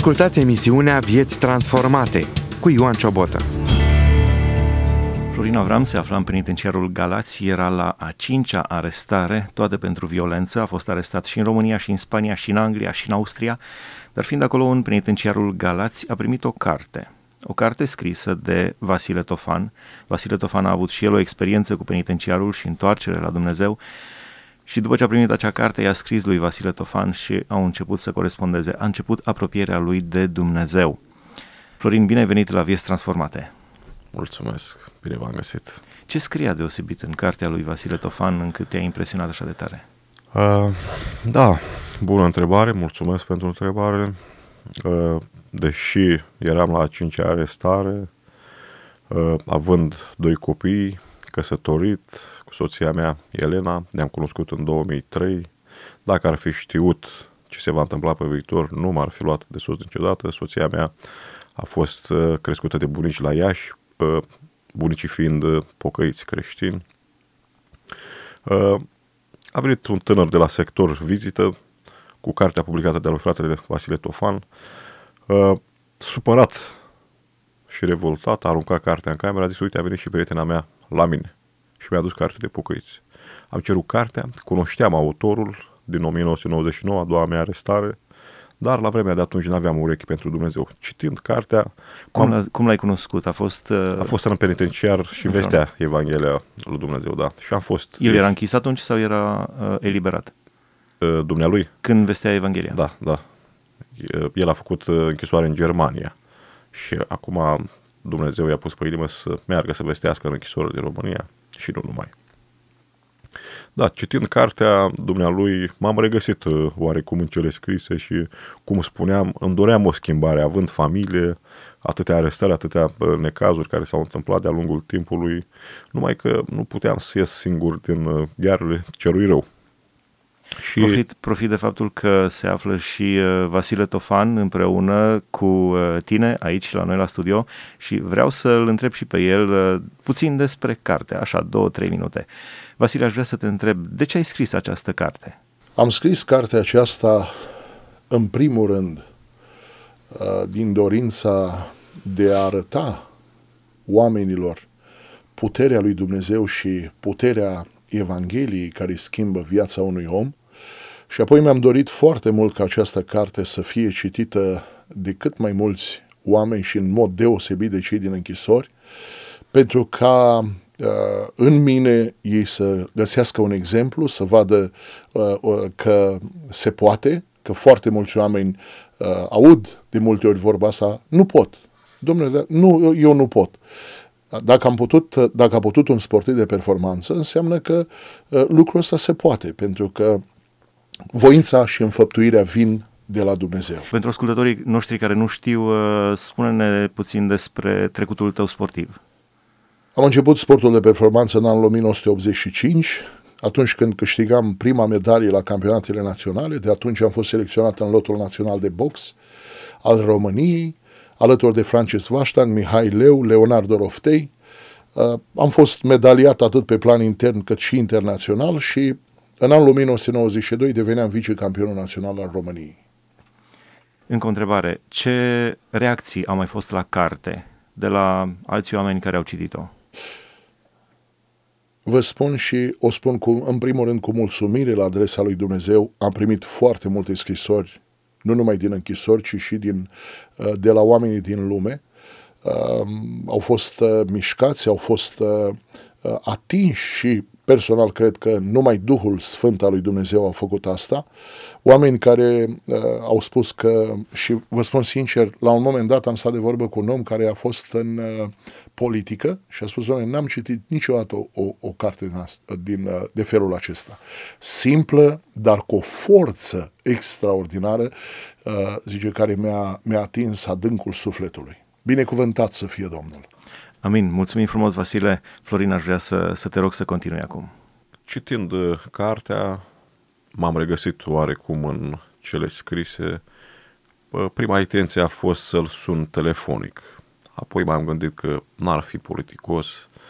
Ascultați emisiunea Vieți Transformate cu Ioan Ciobotă. Florin Avram se afla în penitenciarul Galați, era la a 5-a arestare, toate pentru violență. A fost arestat și în România, și în Spania, și în Anglia, și în Austria, dar fiind acolo în penitenciarul Galați, a primit o carte scrisă de Vasile Tofan. Vasile Tofan a avut și el o experiență cu penitenciarul și întoarcere la Dumnezeu și după ce a primit acea carte, i-a scris lui Vasile Tofan și au început să corespondeze. A început apropierea lui de Dumnezeu. Florin, bine ai venit la Vieți Transformate! Mulțumesc, bine v-am găsit. Ce scria deosebit în cartea lui Vasile Tofan încât te-a impresionat așa de tare? Da, bună întrebare, mulțumesc pentru întrebare. Deși eram la a 5-a arestare, având 2 copii, căsătorit cu soția mea, Elena, ne-am cunoscut în 2003. Dacă ar fi știut ce se va întâmpla pe viitor, nu m-ar fi luat de sus niciodată. Soția mea a fost crescută de bunici la Iași, bunicii fiind pocăiți creștini. A venit un tânăr de la sector vizită cu cartea publicată de-a lui fratele Vasile Tofan. Supărat și revoltat, a aruncat cartea în cameră, a zis: uite, a venit și prietena mea la mine și mi-a adus carte de pocăiți. Am cerut cartea, cunoșteam autorul din 1999, a doua mea arestare, dar la vremea de atunci n-aveam urechi pentru Dumnezeu. Citind cartea... Cum l-ai cunoscut? A fost în penitenciar și vestea Evanghelia lui Dumnezeu, da. Și am fost... El era închis atunci sau era eliberat? Dumnealui? Când vestea Evanghelia? Da. El a făcut închisoare în Germania și acum Dumnezeu i-a pus pe inimă să meargă să vestească în închisoare din România și nu numai. Da, citind cartea dumnealui, m-am regăsit oarecum în cele scrise și, cum spuneam, îmi doream o schimbare, având familie, atâtea arestări, atâtea necazuri care s-au întâmplat de-a lungul timpului, numai că nu puteam să ies singur din ghearele celui rău. Și... Profit de faptul că se află și Vasile Tofan împreună cu tine aici la noi la studio și vreau să-l întreb și pe el puțin despre carte, așa 2-3 minute. Vasile, aș vrea să te întreb, de ce ai scris această carte? Am scris cartea aceasta în primul rând din dorința de a arăta oamenilor puterea lui Dumnezeu și puterea Evangheliei care schimbă viața unui om, și apoi mi-am dorit foarte mult ca această carte să fie citită de cât mai mulți oameni și în mod deosebit de cei din închisori, pentru ca în mine ei să găsească un exemplu, să vadă că se poate, că foarte mulți oameni aud de multe ori vorba asta: nu pot, domnule, nu, eu nu pot. Dacă a putut un sportiv de performanță, înseamnă că lucrul ăsta se poate, pentru că voința și înfăptuirea vin de la Dumnezeu. Pentru ascultătorii noștri care nu știu, spune-ne puțin despre trecutul tău sportiv. Am început sportul de performanță în anul 1985, atunci când câștigam prima medalie la campionatele naționale. De atunci am fost selecționat în lotul național de box al României, alături de Francis Vaștan, Mihai Leu, Leonardo Roftei. Am fost medaliat atât pe plan intern cât și internațional și în anul 1992 deveneam vicecampionul național al României. Încă o întrebare. Ce reacții au mai fost la carte de la alți oameni care au citit-o? Vă spun și o spun în primul rând cu mulțumire la adresa lui Dumnezeu. Am primit foarte multe scrisori, nu numai din închisori, ci și de la oamenii din lume. Au fost mișcați, au fost atinși și personal cred că numai Duhul Sfânt al lui Dumnezeu a făcut asta. Oameni care au spus că, și vă spun sincer, la un moment dat am stat de vorbă cu un om care a fost în politică și a spus: doamne, n-am citit niciodată o carte de felul acesta. Simplă, dar cu o forță extraordinară, zice, care mi-a atins adâncul sufletului. Binecuvântat să fie Domnul! Amin. Mulțumim frumos, Vasile. Florin, aș vrea să te rog să continui acum. Citind cartea, m-am regăsit oarecum în cele scrise. Prima intenție a fost să-l sun telefonic. Apoi m-am gândit că n-ar fi politicos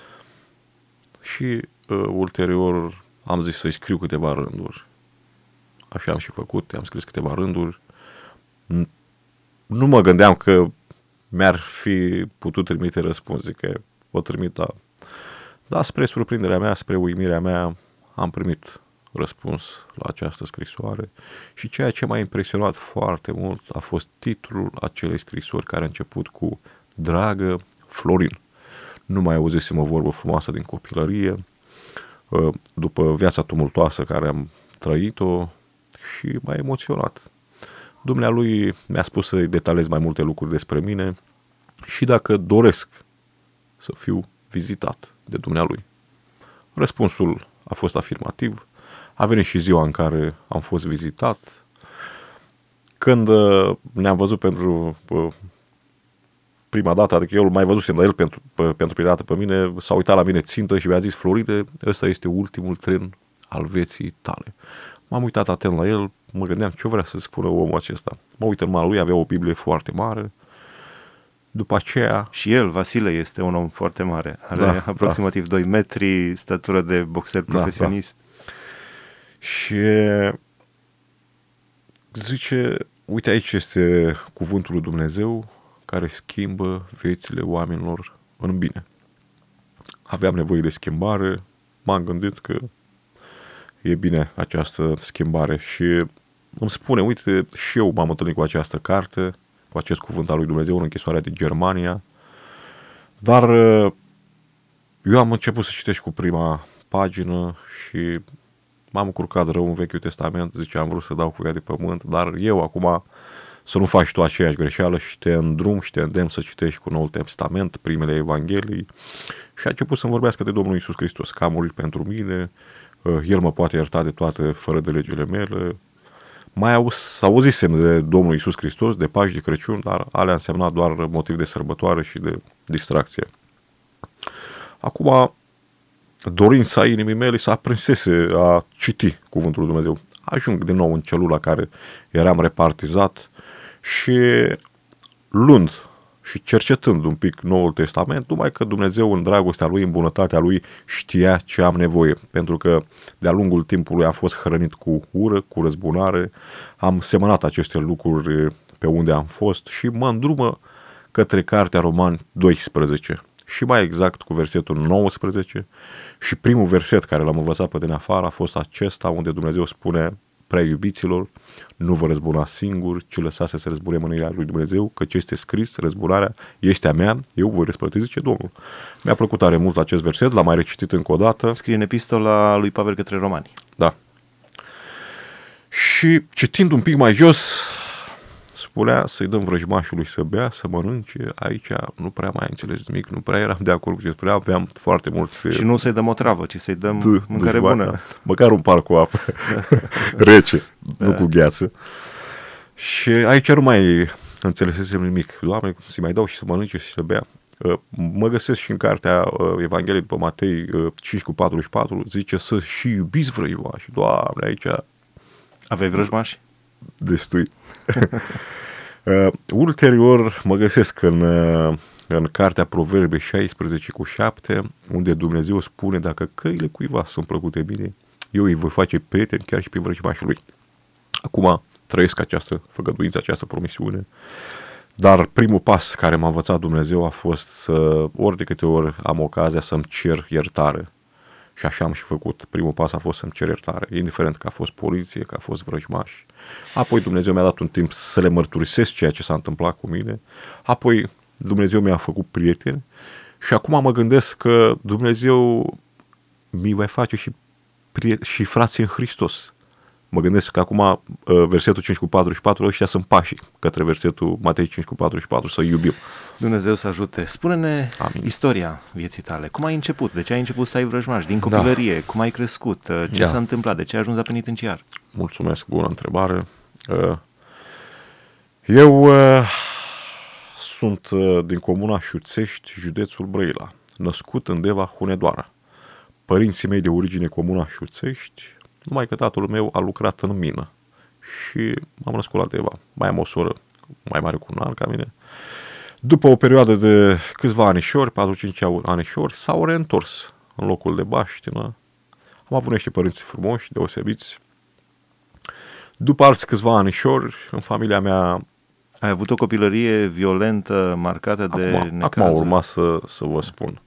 și ulterior am zis să-i scriu câteva rânduri. Așa am și făcut, am scris câteva rânduri. nu mă gândeam că mi-ar fi putut trimite răspuns, zic că o trimit, da, spre surprinderea mea, spre uimirea mea, am primit răspuns la această scrisoare și ceea ce m-a impresionat foarte mult a fost titlul acelei scrisori care a început cu Dragă Florin. Nu mai auzisem o vorbă frumoasă din copilărie, după viața tumultoasă care am trăit-o, și m-a emoționat. Dumnealui mi-a spus să-i detaliez mai multe lucruri despre mine și dacă doresc să fiu vizitat de dumnealui. Răspunsul a fost afirmativ. A venit și ziua în care am fost vizitat. Când ne-am văzut pentru prima dată, adică eu îl mai văzusem, dar el pentru prima dată pe mine, s-a uitat la mine țintă și mi-a zis: Floride, ăsta este ultimul tren al vieții tale. M-am uitat atent la el, mă gândeam ce vrea să spună omul acesta. Mă uit în mâna lui, avea o Biblie foarte mare. După aceea... Și el, Vasile, este un om foarte mare. Are aproximativ 2 metri, statură de boxer profesionist. Da. Și zice: uite, aici este cuvântul lui Dumnezeu care schimbă viețile oamenilor în bine. Aveam nevoie de schimbare, m-am gândit că e bine această schimbare și îmi spune: uite, și eu m-am întâlnit cu această carte, cu acest cuvânt al lui Dumnezeu în închisoarea din Germania, dar eu am început să citesc cu prima pagină și m-am încurcat rău în Vechiul Testament, zice, am vrut să dau cu ea de pământ, dar eu acum să nu faci tu aceeași greșeală și te îndrum și te îndemn să citești cu Noul Testament, primele Evanghelii, și a început să-mi vorbească de Domnul Iisus Hristos, că a murit pentru mine, El mă poate ierta de toate fără de legile mele. Mai auzisem de Domnul Iisus Hristos, de Paști, de Crăciun, dar alea însemna doar motiv de sărbătoare și de distracție. Acum, dorința inimii mele s-a aprinsese a citi cuvântul lui Dumnezeu. Ajung din nou în celula care eram repartizat și luând și cercetând un pic Noul Testament, numai că Dumnezeu în dragostea Lui, în bunătatea Lui, știa ce am nevoie, pentru că de-a lungul timpului am fost hrănit cu ură, cu răzbunare, am semănat aceste lucruri pe unde am fost și mă îndrumă către Cartea Romani 12 și mai exact cu versetul 19 și primul verset care l-am învățat pe din afară a fost acesta unde Dumnezeu spune: prea iubiților, nu vă răzbuna singuri, ci lăsați să se răzbune mânia lui Dumnezeu, căci este scris, răzbunarea este a mea, eu voi răsplăti, zice Domnul. Mi-a plăcut tare mult acest verset, l-am mai recitit încă o dată. Scrie în epistola lui Pavel către Romani. Da. Și citind un pic mai jos, spunea să-i dăm vrăjmașului să bea, să mănânce. Aici nu prea mai înțeles nimic, nu prea eram de acord cu ce spunea, aveam foarte mulți... Și nu să-i dăm o travă, ci să-i dăm mâncare bună. Măcar un par cu apă rece, nu cu gheață. Și aici nu mai înțelesesem nimic. Doamne, să-i mai dau și să mănânce și să bea. Mă găsesc și în cartea Evangheliei după Matei 5:44, zice să și iubiți vrăjmași. Doamne, aici... Aveai vrăjmași? Destui. Ulterior mă găsesc în cartea Proverbe 16:7, unde Dumnezeu spune: dacă căile cuiva sunt plăcute bine, eu îi voi face prieteni chiar și pe vrăjmașii lui. Acum trăiesc această făgăduință, această promisiune, dar primul pas care m-a învățat Dumnezeu a fost să, ori de câte ori am ocazia, să-mi cer iertare. Și așa am și făcut. Primul pas a fost să-mi cer iertare, indiferent că a fost poliție, că a fost vrăjmași. Apoi Dumnezeu mi-a dat un timp să le mărturisesc ceea ce s-a întâmplat cu mine. Apoi Dumnezeu mi-a făcut prieteni și acum mă gândesc că Dumnezeu mi va face și frații în Hristos. Mă gândesc că acum versetul 5:44, ăștia sunt pașii către versetul Matei 5:44, să iubim. Dumnezeu să ajute. Spune-ne istoria vieții tale. Cum ai început? De ce ai început să ai vrăjmași? Din copilărie? Cum ai crescut? Ce s-a întâmplat? De ce ai ajuns la penitenciar? Mulțumesc, bună întrebare. Eu sunt din comuna Șuțești, județul Brăila, născut în Deva, Hunedoara. Părinții mei de origine comuna Șuțești, numai că tatăl meu a lucrat în mină și m-am născut la Deva. Mai am o soră mai mare cu un an ca mine. După o perioadă de câțiva anișori, 4-5 anișori, s-au reîntors în locul de baștină. Am avut niște părinți frumoși, deosebiți. După alți câțiva anișori, în familia mea Ai avut o copilărie violentă, marcată de necazuri? Acum urma să vă spun.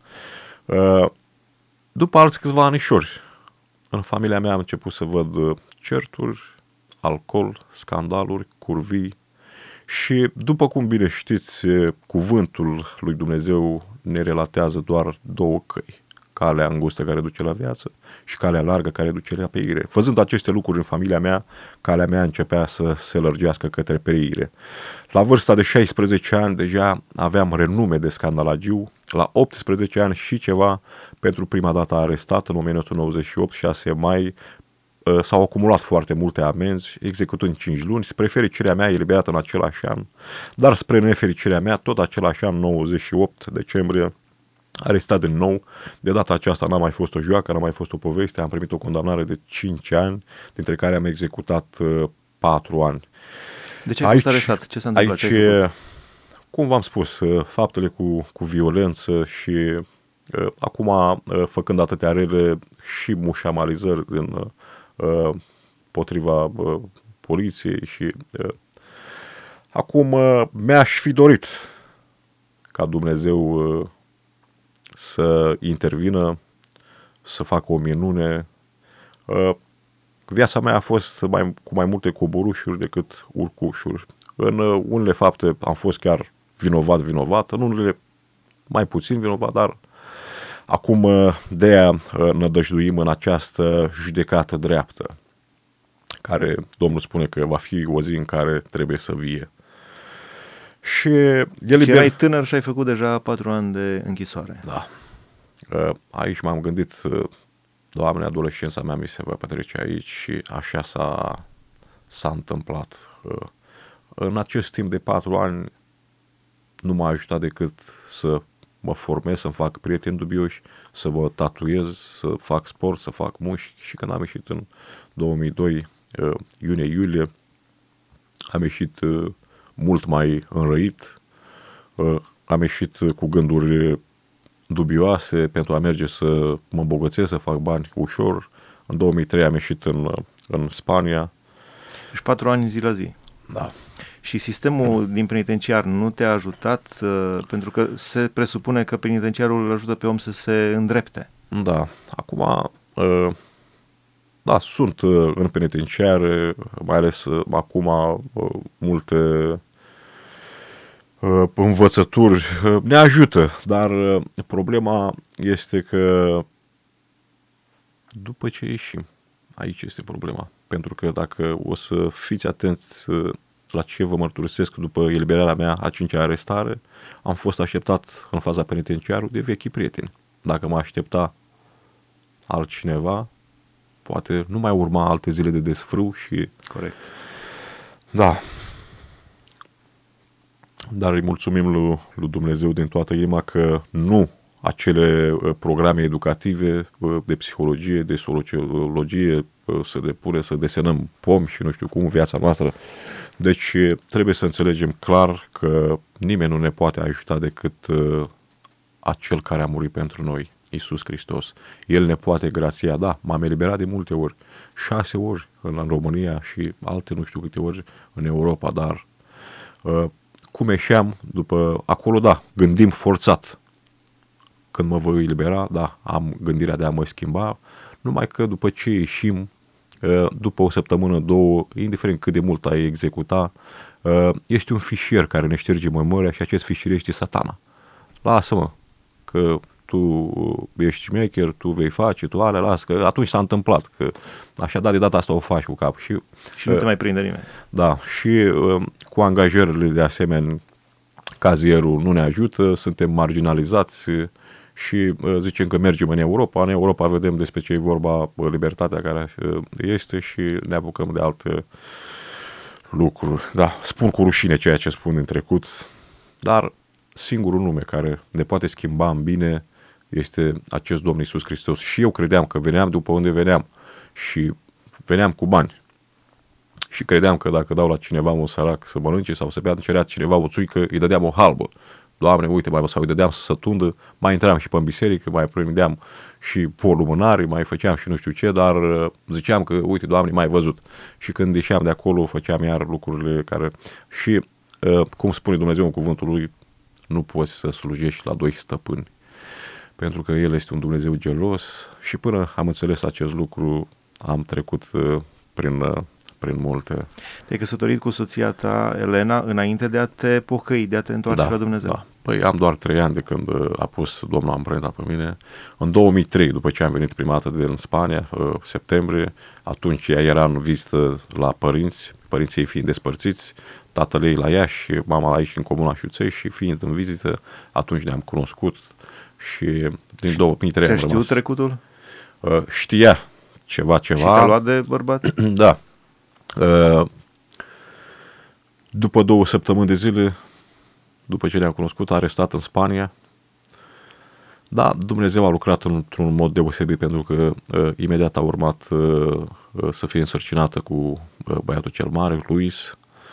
După alți câțiva anișori, în familia mea am început să văd certuri, alcool, scandaluri, curvii și, după cum bine știți, cuvântul lui Dumnezeu ne relatează doar două căi. Calea îngustă care duce la viață și calea largă care duce la pereire. Văzând aceste lucruri în familia mea, calea mea începea să se lărgească către pereire. La vârsta de 16 ani deja aveam renume de scandalagiu. La 18 ani și ceva, pentru prima dată arestat în 1998, 6 mai, s-au acumulat foarte multe amenzi, executând 5 luni. Spre fericirea mea, eliberat în același an, dar spre nefericirea mea, tot același an, 98 decembrie, arestat din nou. De data aceasta n-a mai fost o joacă, n-a mai fost o poveste, am primit o condamnare de 5 ani, dintre care am executat 4 ani. De ce ai fost arestat? Ce s-a întâmplat? Aici, cum v-am spus, faptele cu violență și acum făcând atâtea rele și mușamalizări din potriva poliției și acum mi-aș fi dorit ca Dumnezeu să intervină, să facă o minune. Viața mea a fost cu mai multe coborușuri decât urcușuri. În unele fapte am fost chiar vinovat, în unele mai puțin vinovat, dar acum de-aia nădăjduim în această judecată dreaptă, care Domnul spune că va fi o zi în care trebuie să vie. Și erai tânăr și ai făcut deja 4 ani de închisoare. Da. Aici m-am gândit, Doamne, adolescența mea mi se va petrece aici și așa s-a întâmplat. În acest timp de 4 ani nu m-a ajutat decât să mă formez, să-mi fac prieteni dubioși, să mă tatuez, să fac sport, să fac mușchi. Și când am ieșit în 2002, iunie-iulie, am ieșit mult mai înrăit, am ieșit cu gânduri dubioase pentru a merge să mă îmbogățesc, să fac bani ușor. În 2003 am ieșit în Spania. Deci 4 ani zi la zi. Da. Și sistemul din penitenciar nu te-a ajutat, pentru că se presupune că penitenciarul îl ajută pe om să se îndrepte. Da. Acum, da, sunt în penitenciar, mai ales acum multe învățături ne ajută, dar problema este că după ce ieșim, aici este problema. Pentru că dacă o să fiți atenți la ce vă mărturisesc după eliberarea mea a 5-a arestare, am fost așteptat în faza penitenciarului de vechi prieteni. Dacă mă aștepta altcineva, poate nu mai urma alte zile de desfrâu și... Corect. Da. Dar îi mulțumim lui Dumnezeu din toată inima că nu acele programe educative de psihologie, de sociologie, să depune, să desenăm pomi și nu știu cum viața noastră. Deci trebuie să înțelegem clar că nimeni nu ne poate ajuta decât acel care a murit pentru noi, Iisus Hristos. El ne poate grația, da, m-am eliberat de multe ori, 6 ori în România și alte nu știu câte ori în Europa, dar cum ieșeam după acolo, da, gândim forțat. Când mă voi elibera, da, am gândirea de a mă schimba, numai că după ce ieșim, după o săptămână, 2, indiferent cât de mult ai executa, este un fișier care ne șterge memoria și acest fișier este Satana. Lasă-mă, că tu ești șmecher, tu vei face, tu alea, lasă, că atunci s-a întâmplat, că așa de data asta o faci cu cap. Și nu te mai prinde nimeni. Da, și cu angajările de asemenea, cazierul nu ne ajută, suntem marginalizați și zicem că mergem în Europa. În Europa vedem despre ce e vorba, libertatea care este și ne apucăm de alte lucruri. Da, spun cu rușine ceea ce spun din trecut, dar singurul nume care ne poate schimba în bine este acest Domn Iisus Hristos. Și eu credeam că veneam după unde veneam și veneam cu bani. Și credeam că dacă dau la cineva un sărac să mănânce sau să bea, cerea cineva o țuică, îi dădeam o halbă. Doamne, uite, sau îi dădeam să tundă, mai intram și pe biserică, mai prindeam și polumânari, mai făceam și nu știu ce, dar ziceam că, uite, Doamne, m-ai văzut. Și când ieșeam de acolo, făceam iar lucrurile care... Și cum spune Dumnezeu în cuvântul lui, nu poți să slujești la doi stăpâni, pentru că El este un Dumnezeu gelos și până am înțeles acest lucru, am trecut prin multe. Te-ai căsătorit cu soția ta, Elena, înainte de a te pocăi, de a te întoarce la Dumnezeu. Da. Păi am doar 3 ani de când a pus Domnul amprenta pe mine. În 2003, după ce am venit prima dată din Spania, septembrie, atunci ea era în vizită la părinții ei fiind despărțiți, tatăl ei la Iași, mama la aici în comuna Șuței și fiind în vizită, atunci ne-am cunoscut și din 2003 am rămas. Ți-a știut trecutul? Știa ceva. Și te-a luat de bărbat? Da. După 2 săptămâni de zile, după ce ne-am cunoscut, a arestat în Spania. Da, Dumnezeu a lucrat într-un mod deosebit, pentru că imediat a urmat să fie însărcinată cu băiatul cel mare, Luis,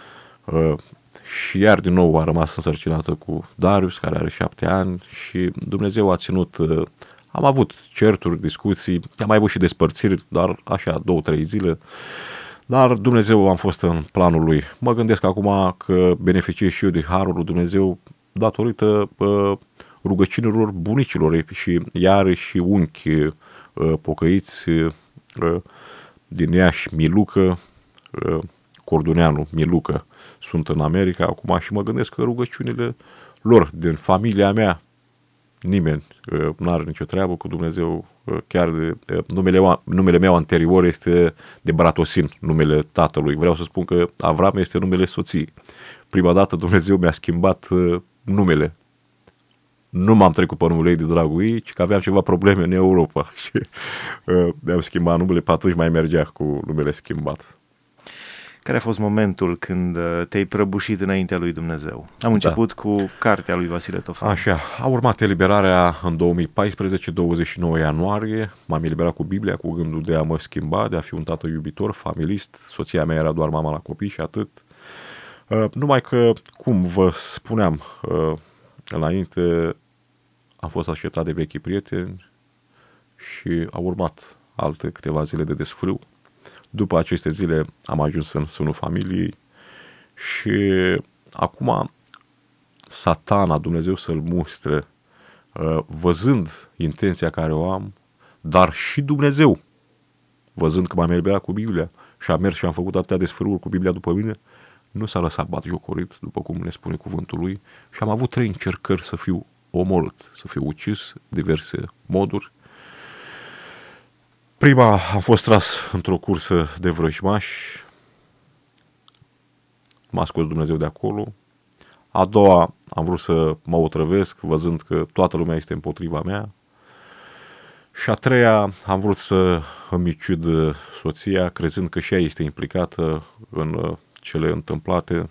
și iar din nou a rămas însărcinată cu Darius, care are 7 ani, și Dumnezeu a ținut. Am avut certuri, discuții, am mai avut și despărțiri, dar așa 2-3 zile. Dar Dumnezeu am fost în planul Lui. Mă gândesc acum că beneficiez și eu de harul lui Dumnezeu datorită rugăciunilor bunicilor și iare și unchi pocăiți din Iași, Milucă, Corduneanu, Milucă, sunt în America acum și mă gândesc că rugăciunile lor din familia mea, nimeni nu are nicio treabă cu Dumnezeu. Chiar numele meu anterior este de Bratosin, numele tatălui. Vreau să spun că Avram este numele soției. Prima dată Dumnezeu mi-a schimbat numele. Nu m-am trecut pe numele ei de dragul ei, ci că aveam ceva probleme în Europa și mi-am schimbat numele, pe atunci mai mergea cu numele schimbat. Care a fost momentul când te-ai prăbușit înaintea lui Dumnezeu? Am început cu cartea lui Vasile Tofan. Așa, a urmat eliberarea în 2014, 29 ianuarie, m-am eliberat cu Biblia, cu gândul de a mă schimba, de a fi un tată iubitor, familist, soția mea era doar mama la copii și atât. Numai că, cum vă spuneam înainte, am fost așteptat de vechi prieteni și au urmat alte câteva zile de desfrâu. După aceste zile am ajuns în sânul familiei și acum Satana, Dumnezeu să-l mustre, văzând intenția care o am, dar și Dumnezeu, văzând că m-am eliberat cu Biblia și am mers și am făcut atâtea desfrâuri cu Biblia după mine, nu s-a lăsat batjocorit, după cum ne spune cuvântul lui, și am avut 3 încercări să fiu omorât, să fiu ucis, diverse moduri. Prima am fost tras într-o cursă de vrăjmași, m-a scos Dumnezeu de acolo. A doua am vrut să mă otrăvesc, văzând că toată lumea este împotriva mea. Și a treia am vrut să îmi ucid soția, crezând că și ea este implicată în cele întâmplate.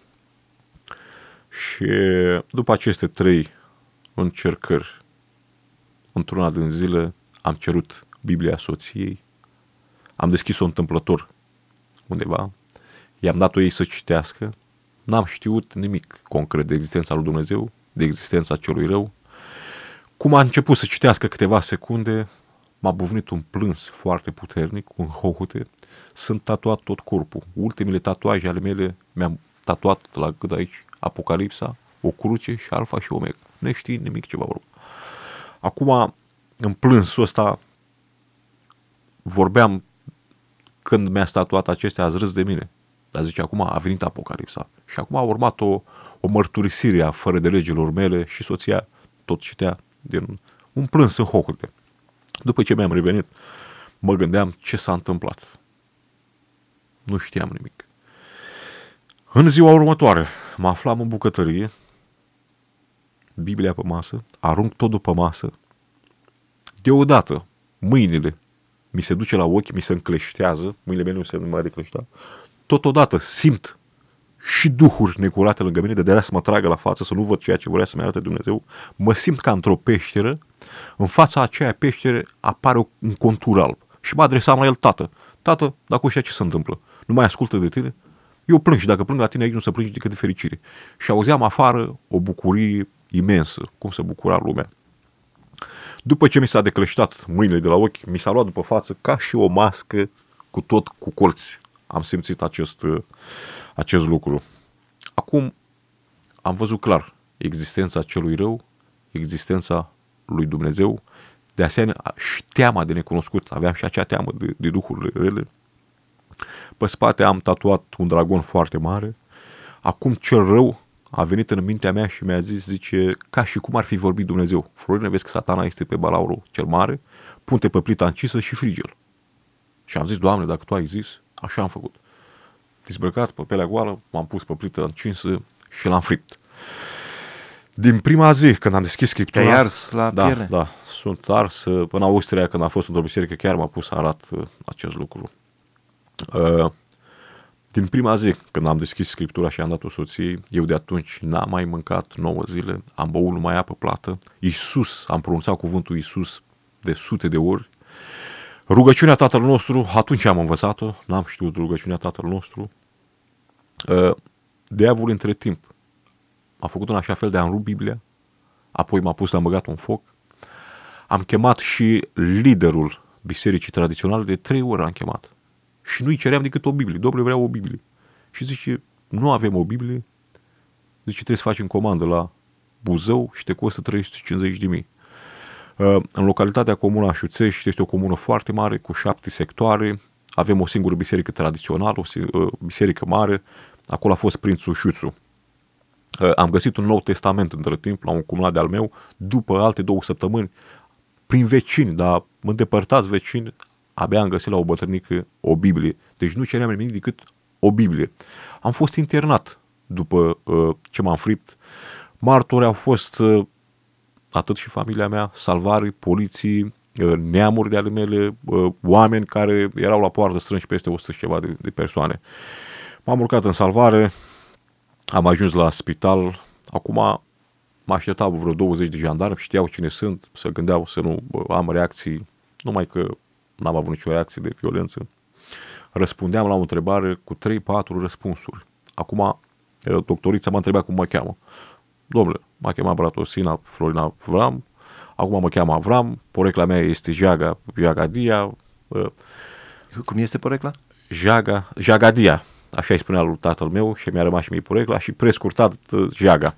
Și după aceste 3 încercări, într-una din zile, am cerut Biblia soției, am deschis-o întâmplător undeva, i-am dat-o ei să citească, n-am știut nimic concret de existența lui Dumnezeu, de existența celui rău. Cum a început să citească câteva secunde, m-a buvnit un plâns foarte puternic, un hohote, sunt tatuat tot corpul. Ultimele tatuaje ale mele mi-am tatuat la gât aici, Apocalipsa, o cruce și Alfa și Omega. Nu știi nimic ce va vorba. Acum, în plânsul ăsta, vorbeam, când mi-a statuat acestea, ați râs de mine. Dar zice, acum a venit Apocalipsa. Și acum a urmat o mărturisire a fără de legilor mele și soția tot citea din un plâns în hohote. După ce mi-am revenit, mă gândeam ce s-a întâmplat. Nu știam nimic. În ziua următoare, mă aflam în bucătărie, Biblia pe masă, arunc tot după masă. Deodată, mâinile mi se duce la ochi, mi se încleștează, mâinile mele nu se mai recleștea. Totodată simt și duhuri necurate lângă mine, de aia să mă tragă la față, să nu văd ceea ce vrea să-mi arate Dumnezeu. Mă simt ca într-o peșteră, în fața aceea peștere apare un contur alb. Și mă adresam la el, tată, dacă știa ce se întâmplă, nu mai ascultă de tine? Eu plâng și dacă plâng la tine aici nu se plânge decât de fericire. Și auzeam afară o bucurie imensă, cum se bucura lumea. După ce mi s-a decleștat mâinile de la ochi, mi s-a luat după față ca și o mască cu colți. Am simțit acest lucru. Acum, am văzut clar existența celui rău, existența lui Dumnezeu, de asemenea și teama de necunoscut. Aveam și acea teamă de duhurile rele. Pe spate am tatuat un dragon foarte mare. Acum cel rău a venit în mintea mea și mi-a zis, zice, ca și cum ar fi vorbit Dumnezeu. Florine, vezi că Satana este pe balaurul cel mare, pun-te pe plita încisă și frige-l. Și am zis, Doamne, dacă Tu ai zis, așa am făcut. Dezbrăcat pe pelea goală, m-am pus pe plită încinsă și l-am fript. Din prima zi, când am deschis Scriptura... Te-ai ars la piele? Da, sunt ars. În Austria, când am fost într-o biserică, chiar m-a pus să arat acest lucru. Din prima zi, când am deschis Scriptura și am dat-o soției, eu de atunci n-am mai mâncat 9 zile, am băut numai apă plată. Iisus, am pronunțat cuvântul Iisus de sute de ori. Rugăciunea Tatăl nostru, atunci am învățat-o, n-am știut rugăciunea Tatăl nostru. Diavolul între timp a făcut în așa fel de a-mi rupt Biblia, apoi m-a pus, l-am băgat un foc. Am chemat și liderul bisericii tradiționale, de 3 ori am chemat. Și nu-i ceream decât o Biblie. Domnule, vreau o Biblie. Și zice, nu avem o Biblie. Zice, trebuie să facem comandă la Buzău și te costă 350.000. În localitatea Comuna Șuțești este o comună foarte mare, cu 7 sectoare. Avem o singură biserică tradițională, o biserică mare. Acolo a fost Prințul Șuțu. Am găsit un Nou Testament între timp la un cumnat de-al meu, după alte 2 săptămâni, prin vecini, dar îndepărtați vecini, abia am găsit la o bătrânică o Biblie. Deci nu ceream nimic decât o Biblie. Am fost internat după ce m-am fript. Martori au fost atât și familia mea, salvari, poliții, neamuri de ale mele, oameni care erau la poartă strânși peste 100 și ceva de persoane. M-am urcat în salvare, am ajuns la spital. Acum mă așteptau vreo 20 de jandarmi, știau cine sunt, se gândeau să nu am reacții, numai că n-am avut nicio reacție de violență. Răspundeam la o întrebare cu 3-4 răspunsuri. Acum, doctorița m-a întrebat cum mă cheamă. Domnule, m-a chemat Bratosina Florina Avram, acum mă cheamă Avram, porecla mea este Jagadia. Cum este porecla? Jagadia, așa îi spunea lui tatăl meu și mi-a rămas și mie porecla și prescurtat Jaga.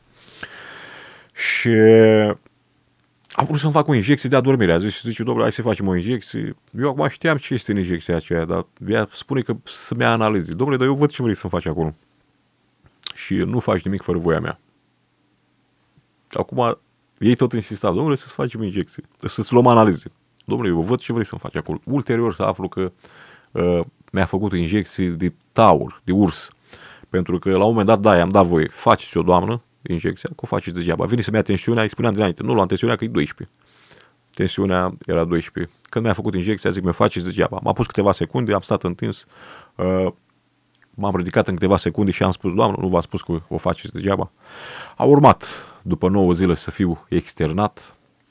Și am vrut să-mi fac o injecție de adormire. A zis, domnule, hai să facem o injecție. Eu acum știam ce este în injecția aceea, dar ea spune că să-mi ia analize. Domnule, dar eu văd ce vrei să-mi faci acolo. Și nu faci nimic fără voia mea. Acum, ei tot insistau, domnule, să-ți facem injecție, să-ți luăm analize. Domnule, eu văd ce vrei să-mi faci acolo. Ulterior să aflu că mi-a făcut injecții de taur, de urs. Pentru că la un moment dat, da, i-am dat voie. Faceți-o, doamnă, injecția, că o faceți degeaba. Vine să-mi ia tensiunea, îi spuneam dinainte, nu luam tensiunea, că e 12. Tensiunea era 12. Când mi-a făcut injecția, zic, mi-o faceți degeaba. M-a pus câteva secunde, am stat întins, m-am ridicat în câteva secunde și am spus, doamnă, nu v-am spus că o faceți degeaba. A urmat, după 9 zile, să fiu externat.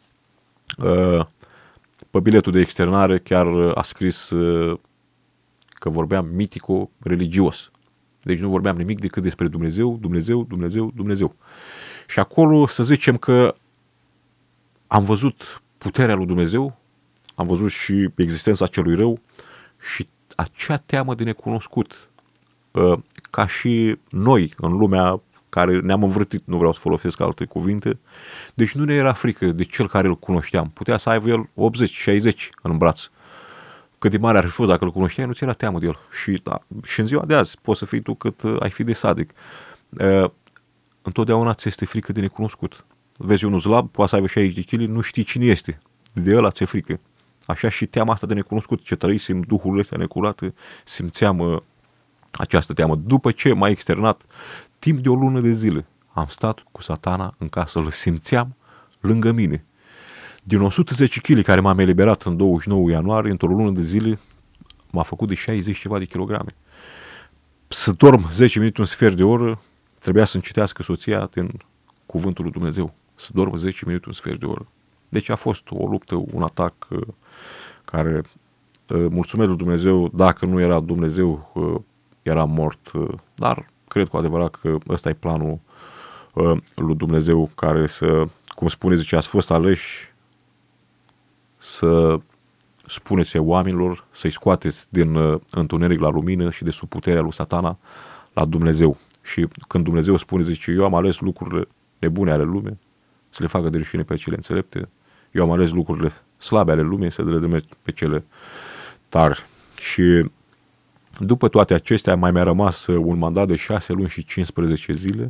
Pe biletul de externare chiar a scris că vorbeam mitico-religios. Deci nu vorbeam nimic decât despre Dumnezeu, Dumnezeu, Dumnezeu, Dumnezeu. Și acolo să zicem că am văzut puterea lui Dumnezeu, am văzut și existența celui rău și acea teamă de necunoscut. Ca și noi în lumea care ne-am învârtit, nu vreau să folosesc alte cuvinte, deci nu ne era frică de cel care îl cunoșteam. Putea să aibă el 80-60 în braț. Cât de mare ar fi fost dacă îl cunoșteai, nu ți era teamă de el. Și în ziua de azi poți să fii tu cât ai fi de sadic. Întotdeauna ți este frică de necunoscut. Vezi unul slab, poate să aibă 60 de kg, nu știi cine este. De ăla ți-e frică. Așa și teama asta de necunoscut. Ce trăisim duhurile astea necurate, simțeam această teamă. După ce m-a externat, timp de o lună de zile, am stat cu Satana în casă, îl simțeam lângă mine. Din 110 kg care m-am eliberat în 29 ianuarie, într-o lună de zile, m-a făcut de 60 ceva de kilograme. Să dorm 10 minute, un sfert de oră, trebuia să-mi citească soția din cuvântul lui Dumnezeu. Să dorm 10 minute, un sfert de oră. Deci a fost o luptă, un atac care, mulțumesc lui Dumnezeu, dacă nu era Dumnezeu, eram mort. Dar cred cu adevărat că ăsta e planul lui Dumnezeu care să, cum spune, zice, ați fost aleși să spuneți oamenilor, să-i scoateți din întuneric la lumină și de sub puterea lui Satana la Dumnezeu. Și când Dumnezeu spune, zice, eu am ales lucrurile nebune ale lumii să le facă de rușine pe cele înțelepte, eu am ales lucrurile slabe ale lumii să le dăm pe cele tari. Și după toate acestea mai mi-a rămas un mandat de 6 luni și 15 zile,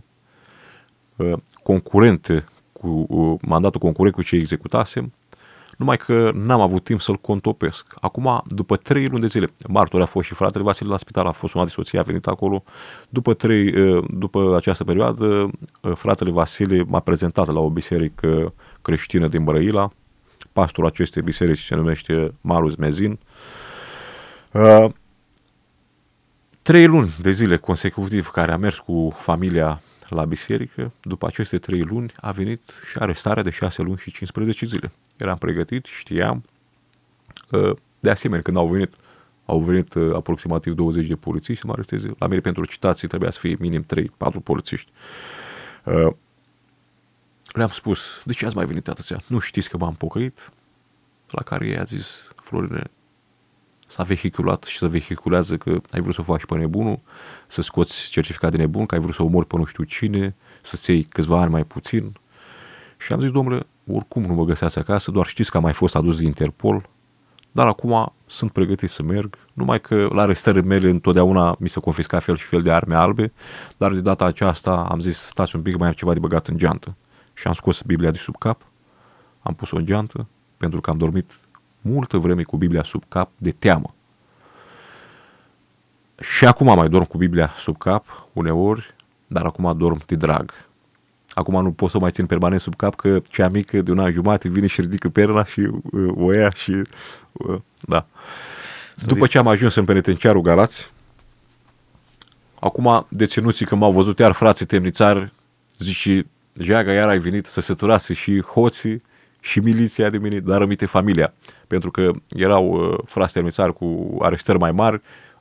mandatul concurent cu ce executasem, numai că n-am avut timp să-l contopesc. Acum, după 3 luni de zile, martor a fost și fratele Vasile la spital, a fost sunat de soție, a venit acolo. După această perioadă, fratele Vasile m-a prezentat la o biserică creștină din Brăila. Pastorul acestei biserici se numește Marius Mezin. 3 luni de zile consecutiv care a mers cu familia la biserică, după aceste 3 luni a venit și arestarea de 6 luni și 15 zile. Eram pregătit, știam. De asemenea, când au venit aproximativ 20 de polițiști să mă aresteze. La mine pentru citații trebuia să fie minim 3-4 polițiști. Le-am spus, de ce ați mai venit atâția? Nu știți că m-am pocăit? La care ei a zis, Florine, s-a vehiculat și se vehiculează că ai vrut să o faci pe nebunul, să scoți certificat de nebun, că ai vrut să omori pe nu știu cine, să-ți iei câțiva ani mai puțin. Și am zis, domnule, oricum nu mă găseați acasă, doar știți că am mai fost adus de Interpol, dar acum sunt pregătit să merg, numai că la arestările mele întotdeauna mi se confisca fel și fel de arme albe, dar de data aceasta am zis, stați un pic, mai am ceva de băgat în geantă. Și am scos Biblia de sub cap, am pus-o în geantă, pentru că am dormit multă vreme cu Biblia sub cap de teamă. Și acum mai dorm cu Biblia sub cap, uneori, dar acum dorm de drag. Acum nu pot să o mai țin permanent sub cap, că cea mică de 1 an jumate vine și ridică perna și o ia și... da. După ce am ajuns în penitenciarul Galați, acum deținuții că m-au văzut iar frații temnițari, zice, Jeaga, iar ai venit să săturase și hoții și miliția de mine, dar rămite familia. Pentru că erau frați temnițari cu arestări mai mari,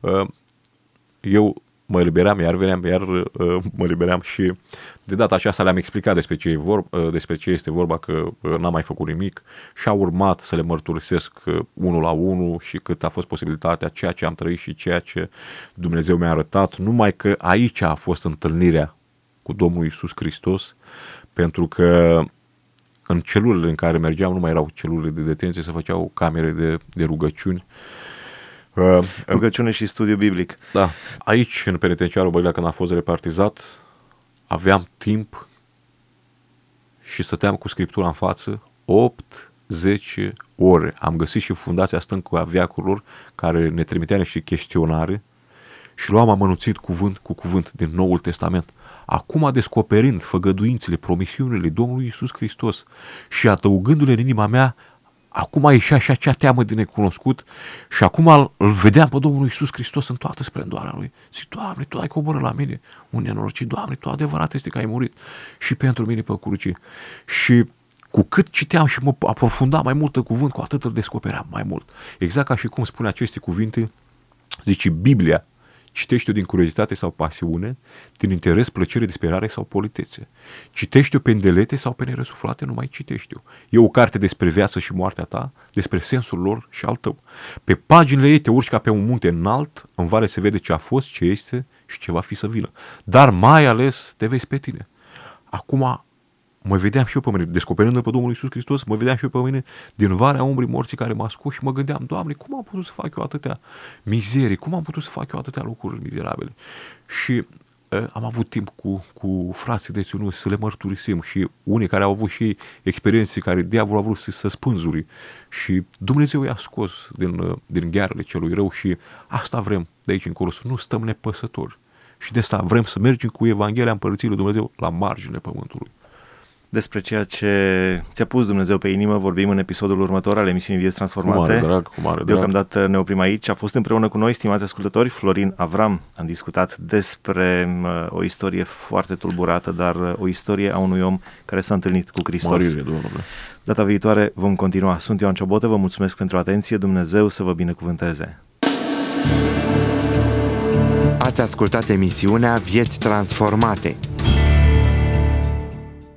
eu mă eliberam, iar veneam, iar mă eliberam și de data aceasta le-am explicat despre ce este vorba, că n-am mai făcut nimic și a urmat să le mărturisesc unul la unul și cât a fost posibilitatea, ceea ce am trăit și ceea ce Dumnezeu mi-a arătat, numai că aici a fost întâlnirea cu Domnul Iisus Hristos, pentru că în celulele în care mergeam nu mai erau celulele de detenție, se făceau camere de rugăciuni. Rugăciune și studiu biblic. Da. Aici, în penitenciarul Brăila, când a fost repartizat, aveam timp și stăteam cu Scriptura în față 8-10 ore. Am găsit și Fundația Stâncu a Veacurilor, care ne trimitea niște chestionare și luam amănunțit cuvânt cu cuvânt din Noul Testament. Acum descoperind făgăduințele, promisiunile Domnului Iisus Hristos și adăugându-le în inima mea, acum ieșea și acea teamă de necunoscut și acum îl vedeam pe Domnul Iisus Hristos în toată splendoarea Lui. Zic, Doamne, Tu ai coborât la mine un nenorocit, Doamne, Tu adevărat este că ai murit și pentru mine pe cruce. Și cu cât citeam și mă aprofundam mai mult în cuvânt, cu atât îl descopeream mai mult. Exact ca și cum spune aceste cuvinte, zice Biblia, citește-o din curiozitate sau pasiune, din interes, plăcere, disperare sau politețe. Citește-o pe îndelete sau pe nerăsuflate, nu mai citește-o. E o carte despre viață și moartea ta, despre sensul lor și al tău. Pe paginile ei te urci ca pe un munte înalt, în vale se vede ce a fost, ce este și ce va fi să vină. Dar mai ales te vezi pe tine. Acum mă vedeam și eu pe mine, descoperindu-L pe Domnul Iisus Hristos, mă vedeam și eu pe mine din Valea Umbrii Morții care m-a scos și mă gândeam, Doamne, cum am putut să fac eu atâtea mizerii, cum am putut să fac eu atâtea lucruri mizerabile? Și am avut timp cu frații deținuți să le mărturisim și unii care au avut și experiențe care diavolul a vrut să spânzuri și Dumnezeu i-a scos din ghearele celui rău și asta vrem de aici încolo, să nu stăm nepăsători. Și de asta vrem să mergem cu Evanghelia Împărăției lui Dumnezeu la marginile pământului. Despre ceea ce ți-a pus Dumnezeu pe inimă vorbim în episodul următor al emisiunii Vieți Transformate. Cu mare drag. Deocamdată ne oprim aici. A fost împreună cu noi, stimați ascultători, Florin Avram. Am discutat despre o istorie foarte tulburată, dar o istorie a unui om care s-a întâlnit cu Hristos. Mărire, Domnule. Data viitoare vom continua. Sunt Ioan Ciobotă, vă mulțumesc pentru atenție. Dumnezeu să vă binecuvânteze. Ați ascultat emisiunea Vieți Transformate.